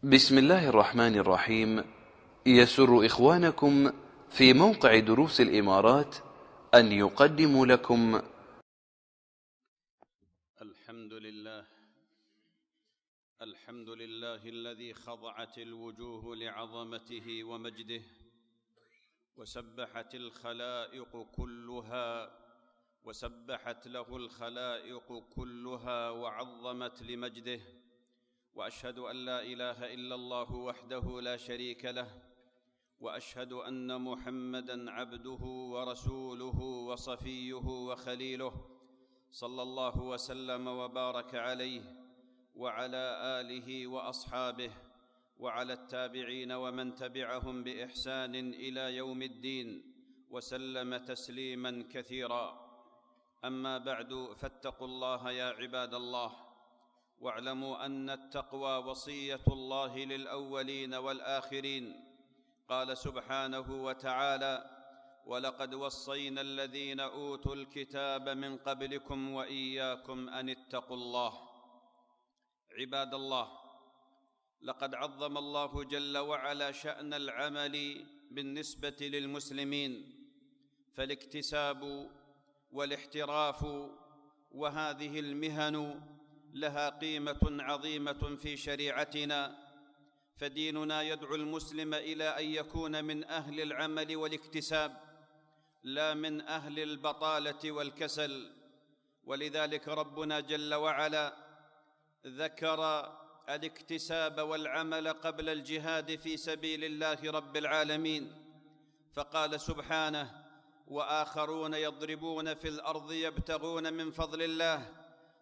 بسم الله الرحمن الرحيم. يسر إخوانكم في موقع دروس الإمارات أن يقدموا لكم الحمد لله الذي خضعت الوجوه لعظمته ومجده، وسبحت له الخلائق كلها وعظمت لمجده. وأشهد أن لا إله إلا الله وحده لا شريك له، وأشهد أن محمدًا عبده ورسوله وصفيه وخليله، صلى الله وسلم وبارك عليه وعلى آله وأصحابه وعلى التابعين ومن تبعهم بإحسان إلى يوم الدين، وسلم تسليماً كثيراً. أما بعد، فاتقوا الله يا عباد الله، واعلموا أن التقوى وصية الله للأولين والآخرين. قال سبحانه وتعالى: ولقد وصينا الذين أوتوا الكتاب من قبلكم وإياكم أن اتقوا الله. عباد الله، لقد عظم الله جل وعلا شأن العمل بالنسبة للمسلمين، فالاكتساب والاحتراف وهذه المهن لها قيمة عظيمة في شريعتنا، فديننا يدعو المسلم إلى أن يكون من أهل العمل والاكتساب، لا من أهل البطالة والكسل. ولذلك ربنا جل وعلا ذكر الاكتساب والعمل قبل الجهاد في سبيل الله رب العالمين، فقال سبحانه: وآخرون يضربون في الأرض يبتغون من فضل الله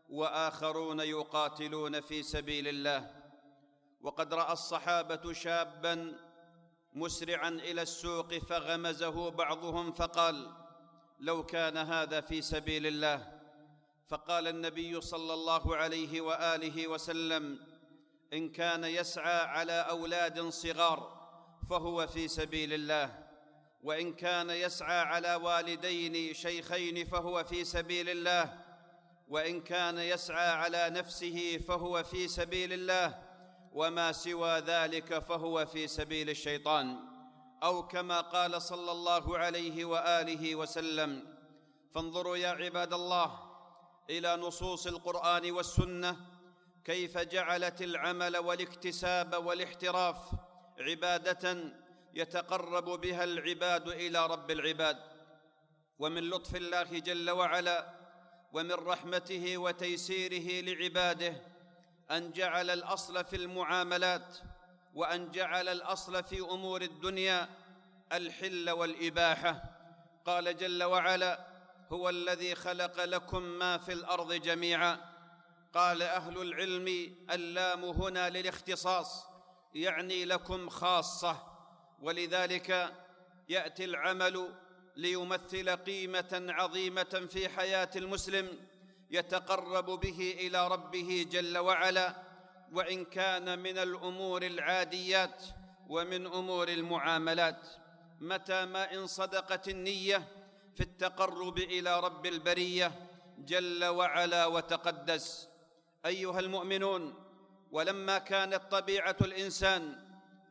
وآخرون يقاتلون في سبيل الله. وقد رأى الصحابة شاباً مسرعاً إلى السوق فغمزه بعضهم فقال: لو كان هذا في سبيل الله. فقال النبي صلى الله عليه وآله وسلم: إن كان يسعى على أولاد صغار فهو في سبيل الله، وإن كان يسعى على والدين شيخين فهو في سبيل الله، وإن كان يسعى على نفسه فهو في سبيل الله، وما سوى ذلك فهو في سبيل الشيطان، أو كما قال صلى الله عليه وآله وسلم. فانظروا يا عباد الله إلى نصوص القرآن والسنة كيف جعلت العمل والاكتساب والاحتراف عبادة يتقرب بها العباد إلى رب العباد. ومن لطف الله جل وعلا ومن رحمته وتيسيره لعباده أن جعل الأصل في المعاملات، وأن جعل الأصل في أمور الدنيا الحل والإباحة. قال جل وعلا: هو الذي خلق لكم ما في الأرض جميعا. قال أهل العلم: اللام هنا للاختصاص، يعني لكم خاصة، ولذلك يأتي العمل ليمثل قيمة عظيمة في حياة المسلم يتقرب به إلى ربه جل وعلا، وإن كان من الأمور العاديات ومن أمور المعاملات، متى ما إن صدقت النية في التقرب إلى رب البرية جل وعلا وتقدس. أيها المؤمنون، ولما كانت طبيعة الإنسان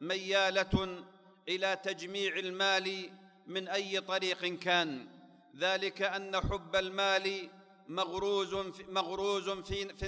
ميالة إلى تجميع المال من أي طريق كان، ذلك أن حب المال مركوز في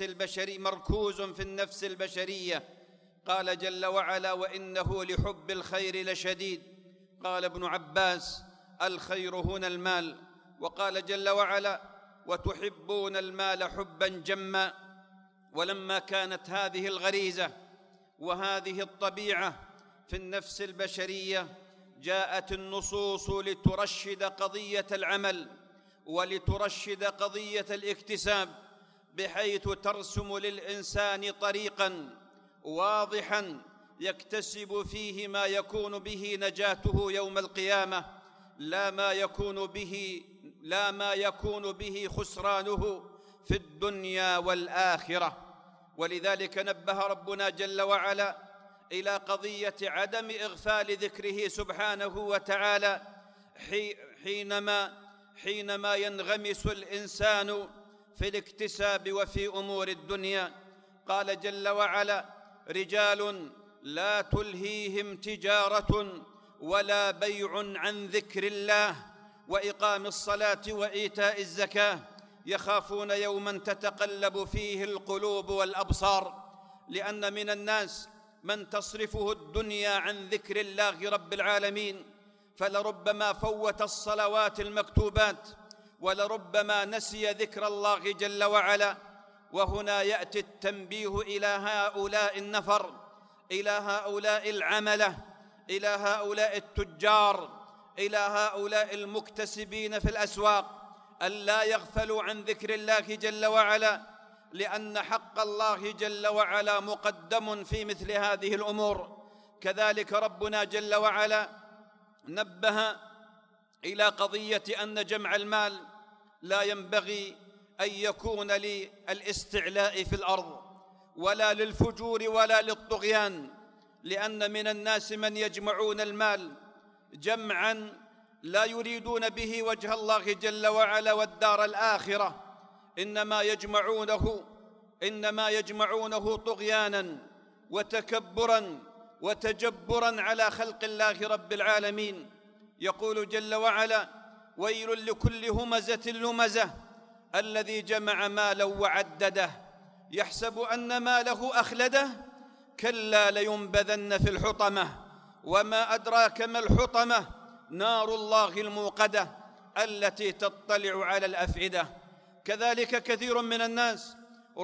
النفس البشرية. قال جل وعلا: وإنه لحب الخير لشديد. قال ابن عباس: الخير هنا المال. وقال جل وعلا: وتحبون المال حبا جما. ولما كانت هذه الغريزة وهذه الطبيعة في النفس البشرية، جاءت النصوص لترشد قضية العمل ولترشد قضية الاكتساب، بحيث ترسم للإنسان طريقاً واضحاً يكتسب فيه ما يكون به نجاته يوم القيامة، لا ما يكون به خسرانه في الدنيا والآخرة. ولذلك نبه ربنا جل وعلا إلى قضية عدم إغفال ذكره سبحانه وتعالى حينما ينغمس الإنسان في الاكتساب وفي أمور الدنيا. قال جل وعلا: رجال لا تلهيهم تجارة ولا بيع عن ذكر الله وإقام الصلاة وإيتاء الزكاة يخافون يوما تتقلب فيه القلوب والأبصار. لأن من الناس من تصرفه الدنيا عن ذكر الله رب العالمين، فلربما فوت الصلوات المكتوبات، ولربما نسي ذكر الله جل وعلا. وهنا يأتي التنبيه إلى هؤلاء النفر، إلى هؤلاء العملة، إلى هؤلاء التجار، إلى هؤلاء المكتسبين في الأسواق، ألا يغفلوا عن ذكر الله جل وعلا، لأن حق الله جل وعلا مقدم في مثل هذه الأمور. كذلك ربنا جل وعلا نبه إلى قضية أن جمع المال لا ينبغي أن يكون للاستعلاء في الأرض ولا للفجور ولا للطغيان، لأن من الناس من يجمعون المال جمعاً لا يريدون به وجه الله جل وعلا والدار الآخرة، إنما يجمعونه طغياناً وتكبراً وتجبراً على خلق الله رب العالمين. يقول جل وعلا: ويل لكل همزة لمزة الذي جمع مالا وعدده يحسب أن ماله أخلده كلا لينبذن في الحطمة وما أدراك ما الحطمة نار الله الموقدة التي تطلع على الأفئدة. كذلك كثير من الناس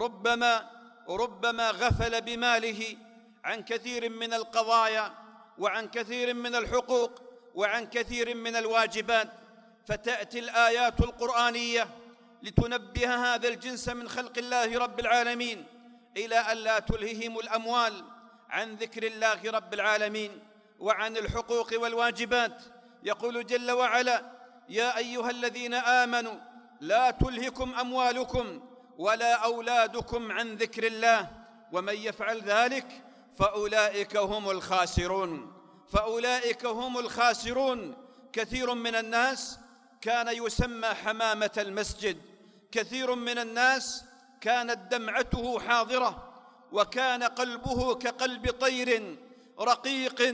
ربما غفل بماله عن كثير من القضايا وعن كثير من الحقوق وعن كثير من الواجبات، فتأتي الآيات القرآنية لتنبه هذا الجنس من خلق الله رب العالمين إلى ألا تلههم الأموال عن ذكر الله رب العالمين وعن الحقوق والواجبات. يقول جل وعلا: يا أيها الذين آمنوا لا تلهكم أموالكم ولا أولادكم عن ذكر الله ومن يفعل ذلك فأولئك هم الخاسرون. كثير من الناس كان يسمى حمامة المسجد، كثير من الناس كانت دمعته حاضرة وكان قلبه كقلب طير رقيق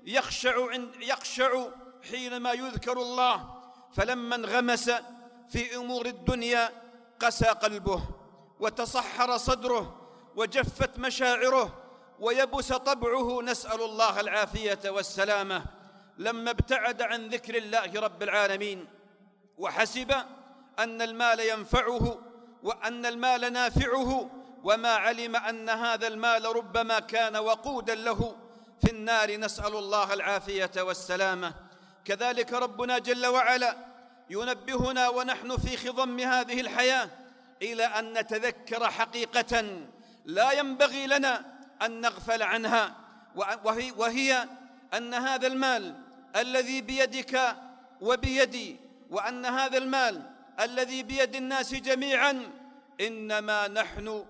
يخشع حينما يذكر الله، فلما انغمس في أمور الدنيا قسى قلبه وتصحر صدره وجفت مشاعره ويبس طبعه، نسأل الله العافية والسلامة، لما ابتعد عن ذكر الله رب العالمين وحسب أن المال ينفعه وأن المال نافعه، وما علم أن هذا المال ربما كان وقودا له في النار، نسأل الله العافية والسلامة. كذلك ربنا جل وعلا ينبهنا ونحن في خضم هذه الحياة إلى أن نتذكر حقيقة لا ينبغي لنا أن نغفل عنها، وهي أن هذا المال الذي بيدك وبيدي، وأن هذا المال الذي بيد الناس جميعا إنما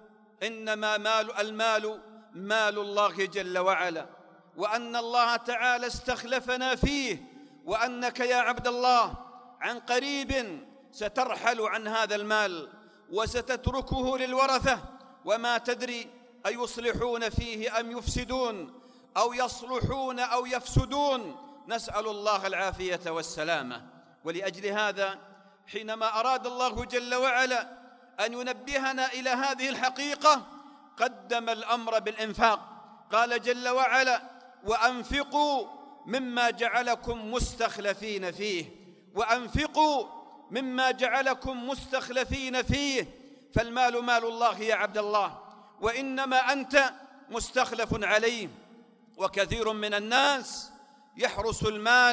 المال مال الله جل وعلا، وأن الله تعالى استخلفنا فيه، وأنك يا عبد الله عن قريب سترحل عن هذا المال وستتركه للورثة، وما تدري أيصلحون فيه أم يفسدون أو يصلحون أو يفسدون، نسأل الله العافية والسلامة. ولأجل هذا حينما أراد الله جل وعلا أن ينبهنا إلى هذه الحقيقة قدم الأمر بالإنفاق، قال جل وعلا: وأنفقوا مما جعلكم مستخلفين فيه، وأنفقوا مما جعلكم مستخلفين فيه، فالمال مال الله يا عبد الله، وإنما أنت مستخلف عليه. وكثير من الناس يحرس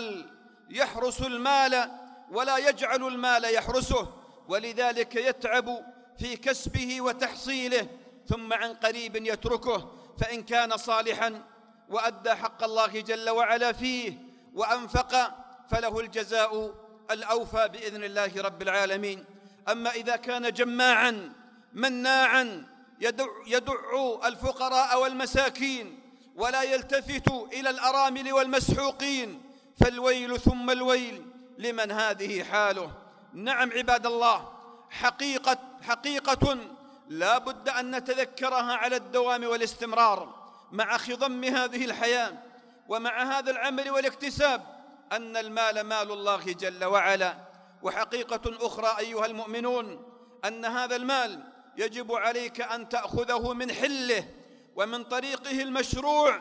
المال ولا يجعل المال يحرسه، ولذلك يتعب في كسبه وتحصيله ثم عن قريب يتركه، فإن كان صالحا وأدى حق الله جل وعلا فيه وأنفق فله الجزاء الأوفى بإذن الله رب العالمين. أما إذا كان جماعا مناعا يدع الفقراء والمساكين ولا يلتفت إلى الأرامل والمسحوقين، فالويل ثم الويل لمن هذه حاله. نعم عباد الله، حقيقة لا بد أن نتذكرها على الدوام والاستمرار، مع خضم هذه الحياة ومع هذا العمل والاكتساب أن المال مال الله جل وعلا. وحقيقة أخرى أيها المؤمنون أن هذا المال يجب عليك أن تأخذه من حله ومن طريقه المشروع،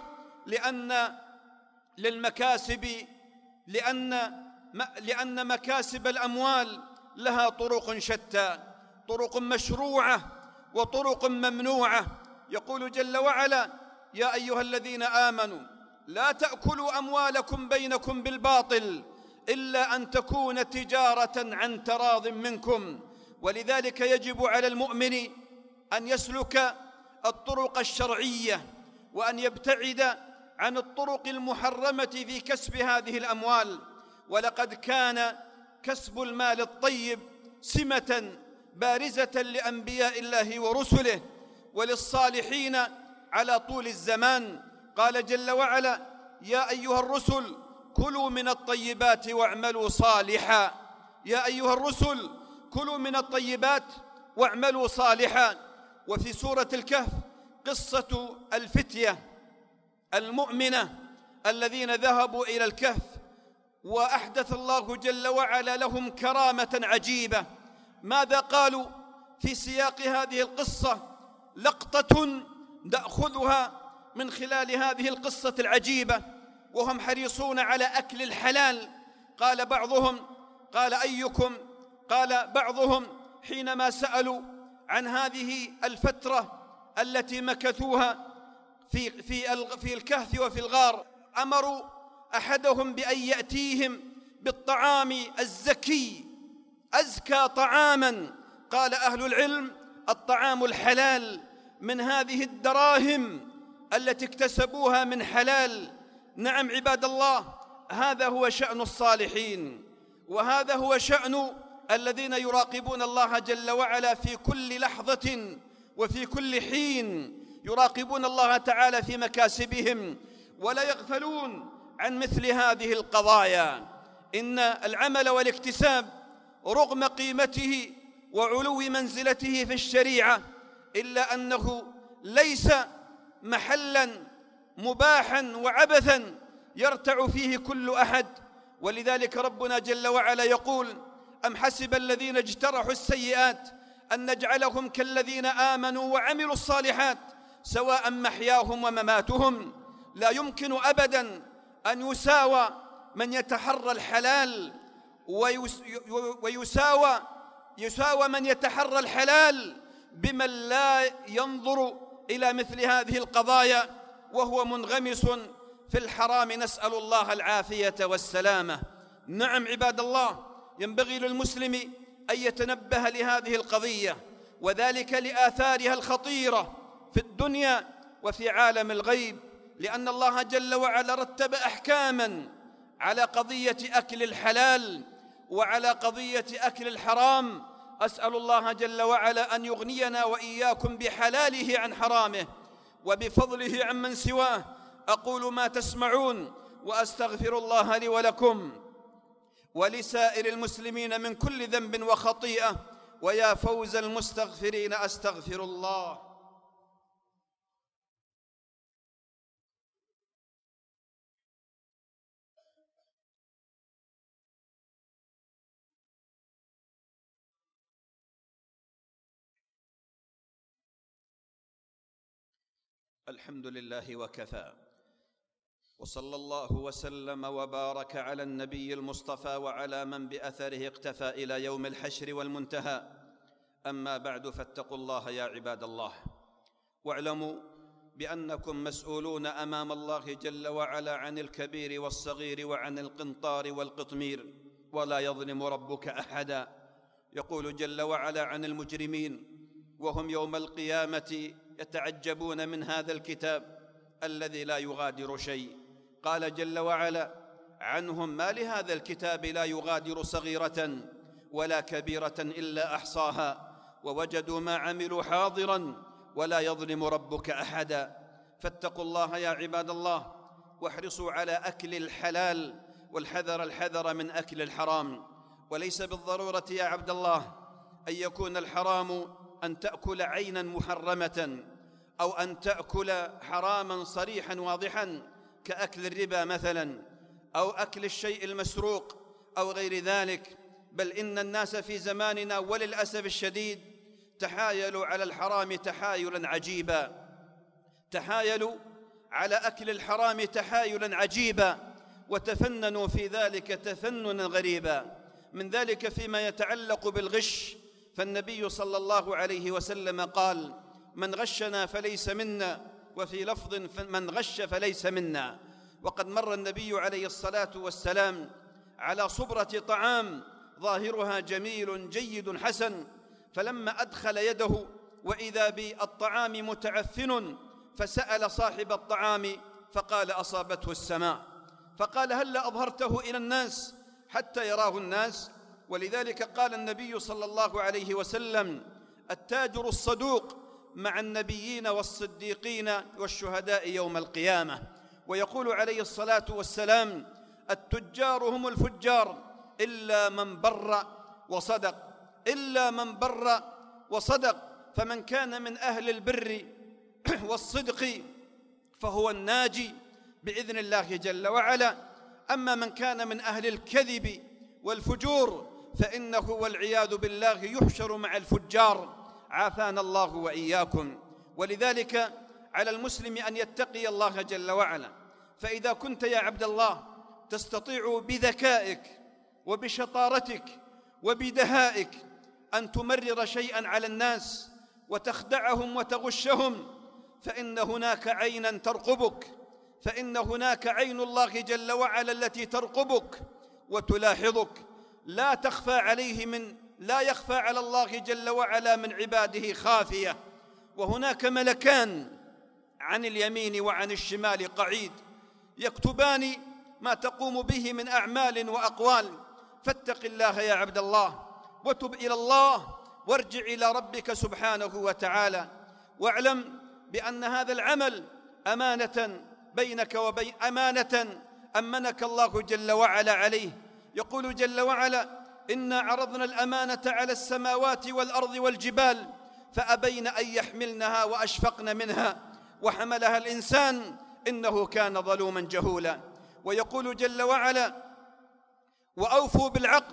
لأن مكاسب الأموال لها طرق شتى، طرق مشروعة وطرق ممنوعة. يقول جل وعلا: يا أيها الذين آمنوا لا تأكلوا أموالكم بينكم بالباطل إلا أن تكون تجارة عن تراض منكم. ولذلك يجب على المؤمن أن يسلك الطرق الشرعية وأن يبتعد عن الطرق المحرمة في كسب هذه الأموال. ولقد كان كسب المال الطيب سمة بارزة لأنبياء الله ورسله وللصالحين على طول الزمان. قال جل وعلا: يا أيها الرسل كلوا من الطيبات واعملوا صالحا. يا أيها الرسل كلوا من الطيبات واعملوا صالحا. وفي سورة الكهف قصة الفتية المؤمنة الذين ذهبوا إلى الكهف، وأحدث الله جل وعلا لهم كرامة عجيبة. ماذا قالوا في سياق هذه القصة؟ لقطة نأخذها من خلال هذه القصة العجيبة، وهم حريصون على أكل الحلال. قال بعضهم، قال أيكم، قال بعضهم حينما سألوا عن هذه الفترة التي مكثوها في الكهف وفي الغار، أمروا أحدهم بأن يأتيهم بالطعام الزكي، أزكى طعاما. قال أهل العلم: الطعام الحلال من هذه الدراهم التي اكتسبوها من حلال. نعم عباد الله، هذا هو شأن الصالحين، وهذا هو شأن الذين يراقبون الله جل وعلا في كل لحظة وفي كل حين، يراقبون الله تعالى في مكاسبهم ولا يغفلون عن مثل هذه القضايا. إن العمل والاكتساب رغم قيمته وعلو منزلته في الشريعة إلا أنه ليس محلاً مباحاً وعبثاً يرتع فيه كل أحد. ولذلك ربنا جل وعلا يقول: أم حسب الذين اجترحوا السيئات أن نجعلهم كالذين آمنوا وعملوا الصالحات سواء محياهم ومماتهم. لا يمكن أبداً أن يساوى من يتحرى الحلال ويساوى من يتحرى الحلال بمن لا ينظر إلى مثل هذه القضايا وهو منغمس في الحرام. نسأل الله العافية والسلامة. نعم عباد الله، ينبغي للمسلم أن يتنبه لهذه القضية، وذلك لآثارها الخطيرة في الدنيا وفي عالم الغيب، لأن الله جل وعلا رتب أحكاماً على قضية أكل الحلال وعلى قضية أكل الحرام. أسأل الله جل وعلا أن يغنينا وإياكم بحلاله عن حرامه وبفضله عمن سواه. أقول ما تسمعون وأستغفر الله لي ولكم ولسائر المسلمين من كل ذنب وخطيئة، ويا فوز المستغفرين أستغفر الله. الحمد لله وكفى، وصلى الله وسلم وبارك على النبي المصطفى وعلى من بأثره اقتفى إلى يوم الحشر والمنتهى. أما بعد، فاتقوا الله يا عباد الله، واعلموا بأنكم مسؤولون أمام الله جل وعلا عن الكبير والصغير وعن القنطار والقطمير، ولا يظلم ربك أحدا. يقول جل وعلا عن المجرمين وهم يوم القيامة يتعجبون من هذا الكتاب الذي لا يغادر شيء. قال جل وعلا عنهم: ما لهذا الكتاب لا يغادر صغيرة ولا كبيرة إلا أحصاها ووجدوا ما عملوا حاضراً ولا يظلم ربك أحدا. فاتقوا الله يا عباد الله، واحرصوا على أكل الحلال والحذر من أكل الحرام. وليس بالضرورة يا عبد الله أن يكون الحرام أن تأكل عيناً محرمة أو أن تأكل حراما صريحا واضحا كأكل الربا مثلا، أو أكل الشيء المسروق أو غير ذلك. بل إن الناس في زماننا وللأسف الشديد تحايلوا على الحرام تحايلا عجيبا، تحايلوا على أكل الحرام تحايلا عجيبا، وتفننوا في ذلك تفننا غريبا. من ذلك فيما يتعلق بالغش، فالنبي صلى الله عليه وسلم قال: من غشنا فليس منا، وفي لفظ: من غش فليس منا. وقد مر النبي عليه الصلاة والسلام على صبرة طعام ظاهرها جميل جيد حسن، فلما أدخل يده وإذا بالطعام متعفن، فسأل صاحب الطعام فقال: أصابته السماء. فقال: هل أظهرته إلى الناس حتى يراه الناس؟ ولذلك قال النبي صلى الله عليه وسلم: التاجر الصدوق مع النبيين والصديقين والشهداء يوم القيامة. ويقول عليه الصلاة والسلام: التجار هم الفجار إلا من بر وصدق، إلا من بر وصدق. فمن كان من أهل البر والصدق فهو الناجي بإذن الله جل وعلا. أما من كان من أهل الكذب والفجور فإنه والعياذ بالله يحشر مع الفجار، عافانا الله وإياكم. ولذلك على المسلم أن يتقي الله جل وعلا. فإذا كنت يا عبد الله تستطيع بذكائك وبشطارتك وبدهائك أن تمرر شيئا على الناس وتخدعهم وتغشهم، فإن هناك عينا ترقبك، فإن هناك عين الله جل وعلا التي ترقبك وتلاحظك. لا يخفى على الله جل وعلا من عباده خافية. وهناك ملكان عن اليمين وعن الشمال قعيد يكتبان ما تقوم به من أعمال وأقوال. فاتق الله يا عبد الله، وتب إلى الله، وارجع إلى ربك سبحانه وتعالى، واعلم بأن هذا العمل أمانة بينك وبين أمانة أمنك الله جل وعلا عليه. يقول جل وعلا: إنا عرضنا الأمانة على السماوات والأرض والجبال فأبين أن يحملنها وأشفقن منها وحملها الإنسان إنه كان ظلوما جهولا. ويقول جل وعلا: وأوفوا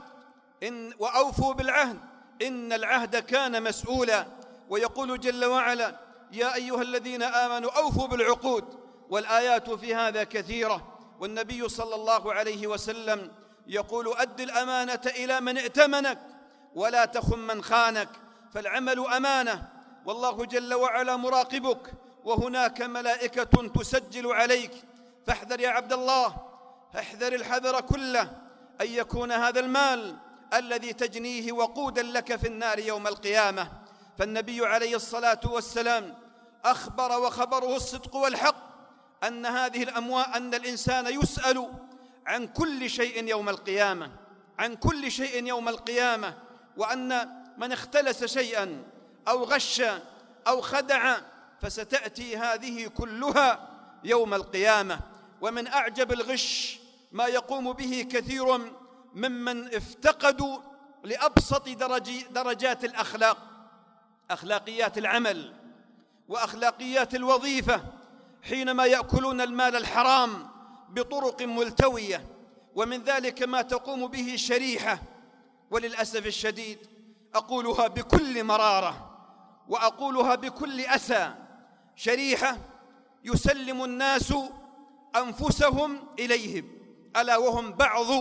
بالعهد إن العهد كان مسؤولا. ويقول جل وعلا: يا أيها الذين آمنوا أوفوا بالعقود. والآيات في هذا كثيرة. والنبي صلى الله عليه وسلم يقول: أد الأمانة إلى من ائتمنك ولا تخن من خانك. فالعمل أمانة، والله جل وعلا مراقبك، وهناك ملائكة تسجل عليك. فاحذر يا عبد الله، احذر الحذر كله أن يكون هذا المال الذي تجنيه وقودا لك في النار يوم القيامة. فالنبي عليه الصلاة والسلام أخبر وخبره الصدق والحق أن هذه الأموال، أن الإنسان يسأل عن كل شيء يوم القيامة، عن كل شيء يوم القيامة. وأن من اختلس شيئا أو غش أو خدع فستأتي هذه كلها يوم القيامة. ومن أعجب الغش ما يقوم به كثير ممن افتقدوا لأبسط درجات الأخلاق، أخلاقيات العمل وأخلاقيات الوظيفة، حينما يأكلون المال الحرام بطرق ملتوية. ومن ذلك ما تقوم به شريحة، وللأسف الشديد أقولها بكل مرارة وأقولها بكل أسى، شريحة يسلم الناس أنفسهم إليهم، ألا وهم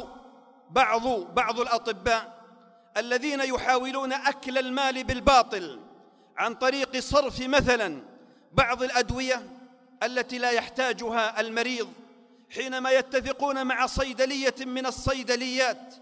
بعض الأطباء الذين يحاولون أكل المال بالباطل عن طريق صرف مثلا بعض الأدوية التي لا يحتاجها المريض، حينما يتفقون مع صيدلية من الصيدليات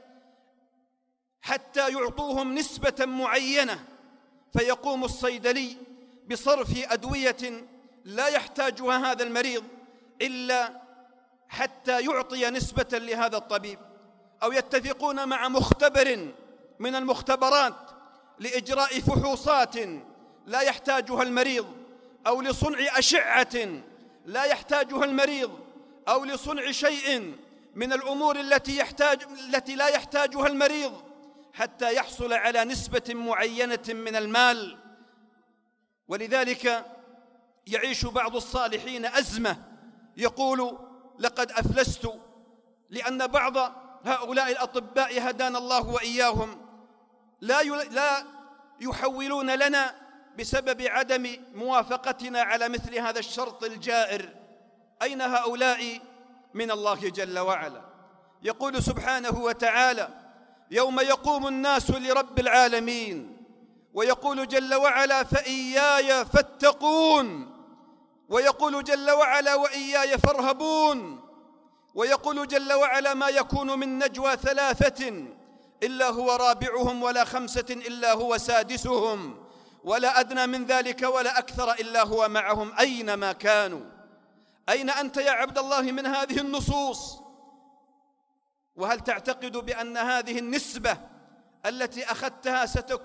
حتى يعطوهم نسبة معينة، فيقوم الصيدلي بصرف أدوية لا يحتاجها هذا المريض إلا حتى يعطي نسبة لهذا الطبيب. أو يتفقون مع مختبر من المختبرات لإجراء فحوصات لا يحتاجها المريض، أو لصنع أشعة لا يحتاجها المريض، أو لصنع شيء من الأمور التي لا يحتاجها المريض، حتى يحصل على نسبة معينة من المال. ولذلك يعيش بعض الصالحين أزمة يقول لقد أفلست، لأن بعض هؤلاء الأطباء هدانا الله وإياهم لا يحولون لنا بسبب عدم موافقتنا على مثل هذا الشرط الجائر. أين هؤلاء من الله جل وعلا؟ يقول سبحانه وتعالى: يوم يقوم الناس لرب العالمين، ويقول جل وعلا: فإياي فاتقون، ويقول جل وعلا: وإياي فارهبون، ويقول جل وعلا: ما يكون من نجوى ثلاثة إلا هو رابعهم ولا خمسة إلا هو سادسهم ولا أدنى من ذلك ولا أكثر إلا هو معهم أينما كانوا. أين أنت يا عبد الله من هذه النصوص؟ وهل تعتقد بأن هذه النسبة التي أخذتها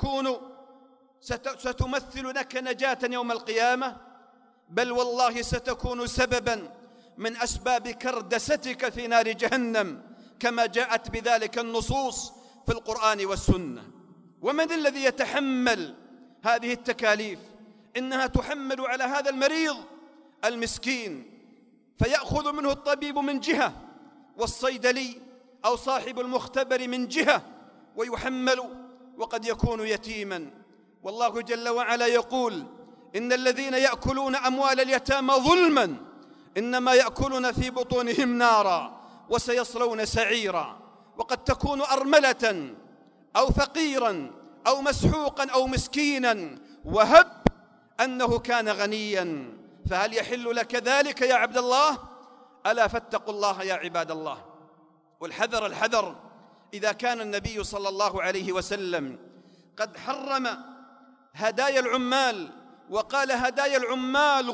ستمثل لك نجاة يوم القيامة؟ بل والله ستكون سبباً من أسباب كردستك في نار جهنم، كما جاءت بذلك النصوص في القرآن والسنة. ومن الذي يتحمل هذه التكاليف؟ إنها تحمل على هذا المريض المسكين، فيأخذ منه الطبيب من جهة، والصيدلي أو صاحب المختبر من جهة، ويحمل وقد يكون يتيما. والله جل وعلا يقول: إن الذين يأكلون أموال اليتامى ظلما إنما يأكلون في بطونهم نارا وسيصلون سعيرا. وقد تكون أرملة أو فقيرا أو مسحوقا أو مسكينا، وهب أنه كان غنيا، فهل يحل لك ذلك يا عبد الله؟ ألا فاتقوا الله يا عباد الله. والحذر الحذر، إذا كان النبي صلى الله عليه وسلم قد حرم هدايا العمال وقال: هدايا العمال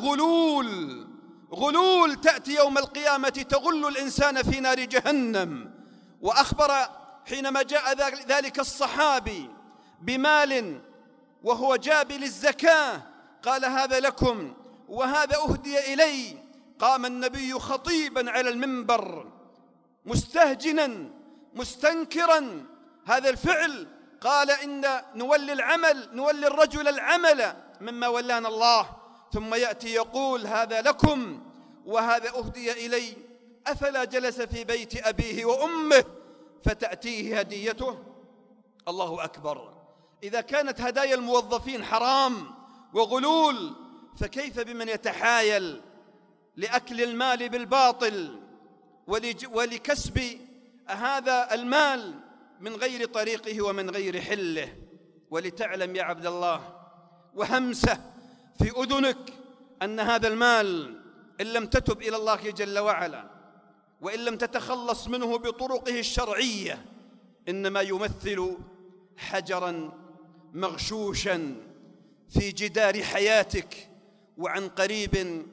غلول تأتي يوم القيامة تغل الإنسان في نار جهنم، وأخبر حينما جاء ذلك الصحابي بمال وهو جاب للزكاة قال: هذا لكم وهذا أهدي إلي. قام النبي خطيبا على المنبر مستهجنا مستنكرا هذا الفعل، قال: إن نولي الرجل العمل مما ولانا الله، ثم يأتي يقول: هذا لكم وهذا أهدي إلي. أفلا جلس في بيت أبيه وأمه فتأتيه هديته؟ الله أكبر. إذا كانت هدايا الموظفين حرام وغلول، فكيف بمن يتحايل لأكل المال بالباطل ولكسب هذا المال من غير طريقه ومن غير حله؟ ولتعلم يا عبد الله وهمسة في أذنك أن هذا المال إن لم تتب إلى الله جل وعلا وإن لم تتخلص منه بطرقه الشرعية إنما يمثل حجراً مغشوشاً في جدار حياتك، وعن قريب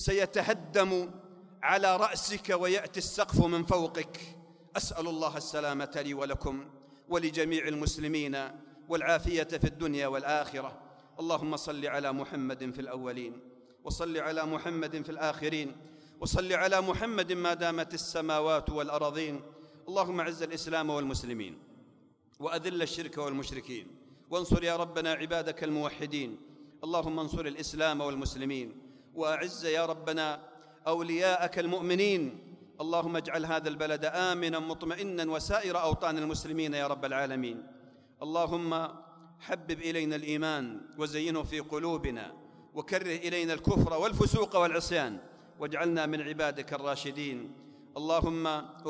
سيتهدم على رأسك ويأتي السقف من فوقك. أسأل الله السلامة لي ولكم ولجميع المسلمين والعافية في الدنيا والآخرة. اللهم صل على محمد في الأولين، وصل على محمد في الآخرين، وصل على محمد ما دامت السماوات والأراضين. اللهم أعز الإسلام والمسلمين، وأذل الشرك والمشركين، وانصر يا ربنا عبادك الموحدين. اللهم انصر الإسلام والمسلمين، وأعز يا ربنا أولياءك المؤمنين. اللهم اجعل هذا البلد آمنا مطمئنا وسائر أوطان المسلمين يا رب العالمين. اللهم حبب إلينا الإيمان وزينه في قلوبنا، وكره إلينا الكفر والفسوق والعصيان، واجعلنا من عبادك الراشدين. اللهم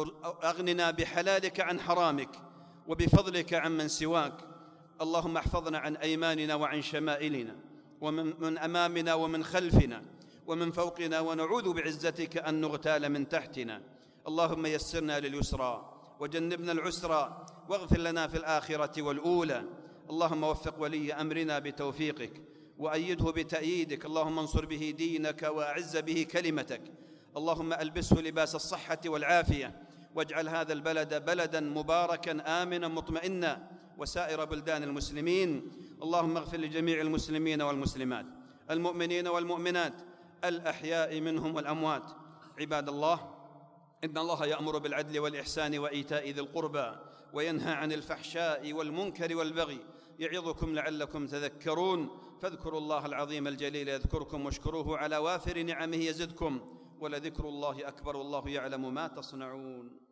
أغننا بحلالك عن حرامك وبفضلك عن من سواك. اللهم احفظنا عن أيماننا وعن شمائلنا، ومن أمامنا ومن خلفنا ومن فوقنا، ونعوذ بعزتك أن نغتال من تحتنا. اللهم يسرنا لليسرى وجنبنا العسرى، واغفر لنا في الآخرة والأولى. اللهم وفق ولي أمرنا بتوفيقك، وأيده بتأييدك. اللهم انصر به دينك وأعز به كلمتك. اللهم ألبسه لباس الصحة والعافية، واجعل هذا البلد بلداً مباركاً آمناً مطمئناً، وسائر بلدان المسلمين. اللهم اغفر لجميع المسلمين والمسلمات، المؤمنين والمؤمنات، الأحياء منهم والأموات. عباد الله، إن الله يأمر بالعدل والإحسان وإيتاء ذي القربى، وينهى عن الفحشاء والمنكر والبغي، يعظكم لعلكم تذكرون. فاذكروا الله العظيم الجليل يذكركم واشكروه على وافر نعمه يزدكم، ولذكر الله أكبر والله يعلم ما تصنعون.